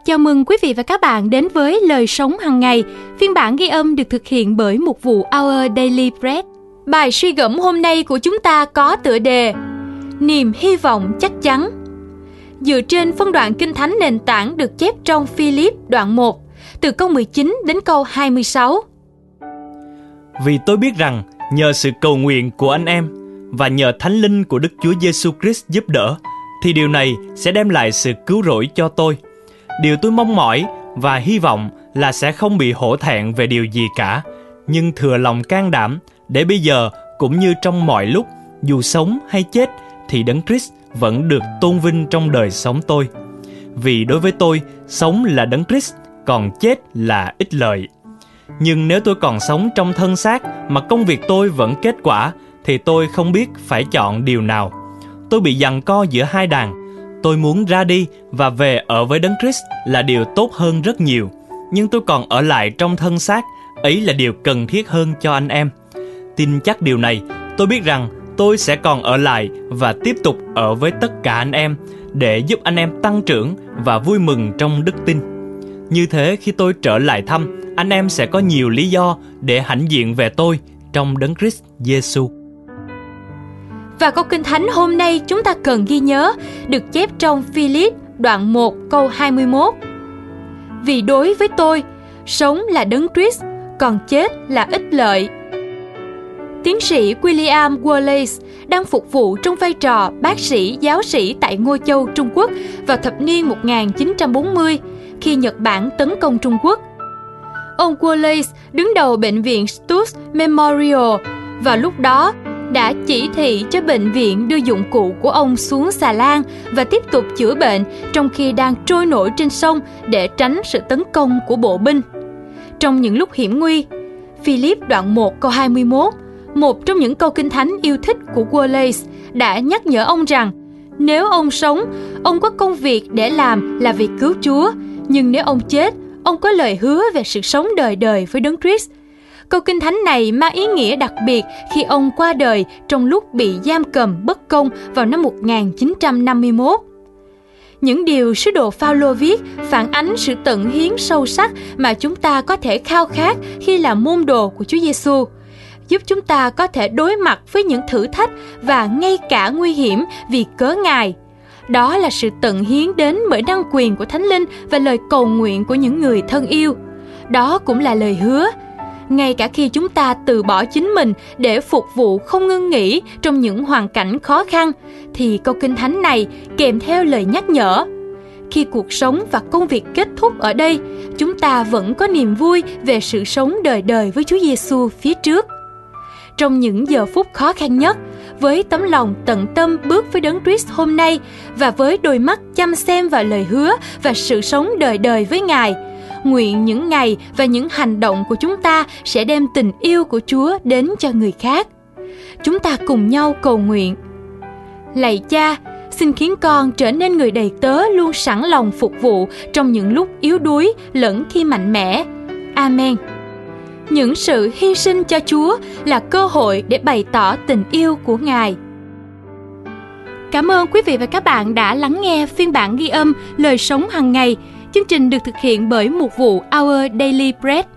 Chào mừng quý vị và các bạn đến với Lời Sống Hàng Ngày. Phiên bản ghi âm được thực hiện bởi Mục vụ Our Daily Bread. Bài suy gẫm hôm nay của chúng ta có tựa đề Niềm hy vọng chắc chắn. Dựa trên phân đoạn Kinh Thánh nền tảng được chép trong Phi-líp đoạn 1, từ câu 19 đến câu 26. Vì tôi biết rằng nhờ sự cầu nguyện của anh em và nhờ Thánh Linh của Đức Chúa Giêsu Christ giúp đỡ, thì điều này sẽ đem lại sự cứu rỗi cho tôi. Điều tôi mong mỏi và hy vọng là sẽ không bị hổ thẹn về điều gì cả, nhưng thừa lòng can đảm để bây giờ cũng như trong mọi lúc, dù sống hay chết, thì Đấng Christ vẫn được tôn vinh trong đời sống tôi. Vì đối với tôi, sống là Đấng Christ, còn chết là ích lợi. Nhưng nếu tôi còn sống trong thân xác mà công việc tôi vẫn kết quả, thì tôi không biết phải chọn điều nào. Tôi bị giằng co giữa hai đàn. Tôi muốn ra đi và về ở với Đấng Christ là điều tốt hơn rất nhiều. Nhưng tôi còn ở lại trong thân xác, ấy là điều cần thiết hơn cho anh em. Tin chắc điều này, tôi biết rằng tôi sẽ còn ở lại và tiếp tục ở với tất cả anh em để giúp anh em tăng trưởng và vui mừng trong đức tin. Như thế khi tôi trở lại thăm, anh em sẽ có nhiều lý do để hãnh diện về tôi trong Đấng Christ Giêsu. Và câu Kinh Thánh hôm nay chúng ta cần ghi nhớ được chép trong Phi-líp đoạn 1 câu 21. Vì đối với tôi, sống là Đấng Christ, còn chết là ích lợi. Tiến sĩ William Wallace đang phục vụ trong vai trò bác sĩ giáo sĩ tại Ngô Châu, Trung Quốc vào thập niên 1940 khi Nhật Bản tấn công Trung Quốc. Ông Wallace đứng đầu bệnh viện Stutz Memorial và lúc đó đã chỉ thị cho bệnh viện đưa dụng cụ của ông xuống xà lan và tiếp tục chữa bệnh trong khi đang trôi nổi trên sông để tránh sự tấn công của bộ binh. Trong những lúc hiểm nguy, Phi-líp đoạn 1 câu 21, một trong những câu Kinh Thánh yêu thích của Wallace, đã nhắc nhở ông rằng nếu ông sống, ông có công việc để làm là vì cứu Chúa, nhưng nếu ông chết, ông có lời hứa về sự sống đời đời với Đấng Christ. Câu Kinh Thánh này mang ý nghĩa đặc biệt khi ông qua đời trong lúc bị giam cầm bất công vào năm 1951. Những điều sứ đồ Phao-lô viết phản ánh sự tận hiến sâu sắc mà chúng ta có thể khao khát khi là môn đồ của Chúa Giêsu, giúp chúng ta có thể đối mặt với những thử thách và ngay cả nguy hiểm vì cớ Ngài. Đó là sự tận hiến đến bởi năng quyền của Thánh Linh và lời cầu nguyện của những người thân yêu. Đó cũng là lời hứa. Ngay cả khi chúng ta từ bỏ chính mình để phục vụ không ngưng nghỉ trong những hoàn cảnh khó khăn, thì câu Kinh Thánh này kèm theo lời nhắc nhở. Khi cuộc sống và công việc kết thúc ở đây, chúng ta vẫn có niềm vui về sự sống đời đời với Chúa Giêsu phía trước. Trong những giờ phút khó khăn nhất, với tấm lòng tận tâm bước với Đấng Christ hôm nay và với đôi mắt chăm xem vào lời hứa và sự sống đời đời với Ngài, nguyện những ngày và những hành động của chúng ta sẽ đem tình yêu của Chúa đến cho người khác. Chúng ta cùng nhau cầu nguyện. Lạy Cha, xin khiến con trở nên người đầy tớ luôn sẵn lòng phục vụ trong những lúc yếu đuối lẫn khi mạnh mẽ. Amen. Những sự hy sinh cho Chúa là cơ hội để bày tỏ tình yêu của Ngài. Cảm ơn quý vị và các bạn đã lắng nghe phiên bản ghi âm Lời Sống Hàng Ngày. Chương trình được thực hiện bởi Mục vụ Our Daily Bread.